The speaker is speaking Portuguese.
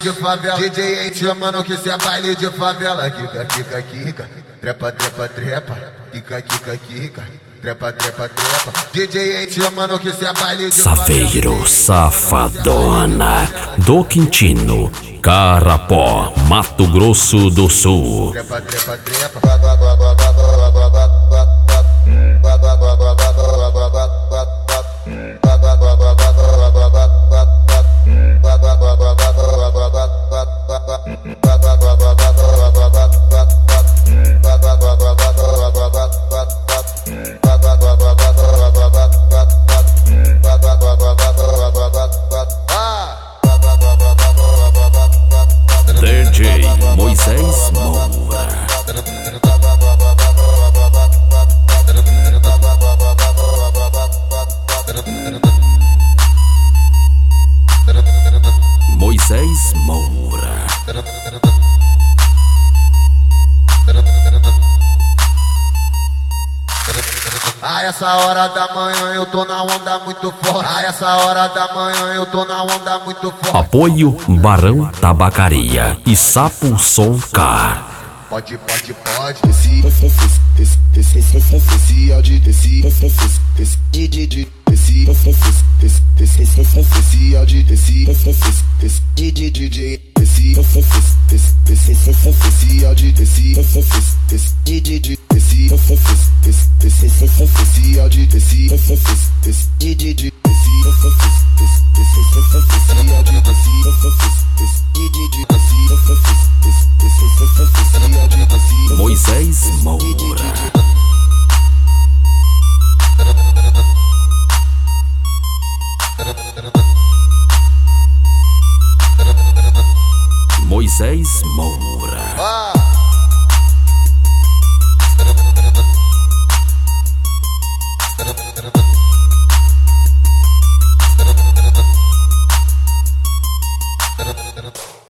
de favela. DJ te chamando que cê é baile de favela. Kika, kika, kika, trepa, trepa, trepa. Kika, kika, kika, trepa, trepa, trepa. DJ te chamando que cê é baile de favela. Saveiro Safadona do Quintino, Carapó, Mato Grosso do Sul. Trepa, trepa, trepa. DJ Moisés Moura. Moisés Moura. A essa hora da manhã eu tô na onda muito forte. A essa hora da manhã eu tô na onda muito forte. Apoio Barão Tabacaria e Sapo Som Car. Pode, pode, pode. Desci, Audi, desci, desci, Audi, desci, DJ, desci, Audi, desci, DJ, desci, Audi, desci, DJ, Moisés Moura. Moisés Moura.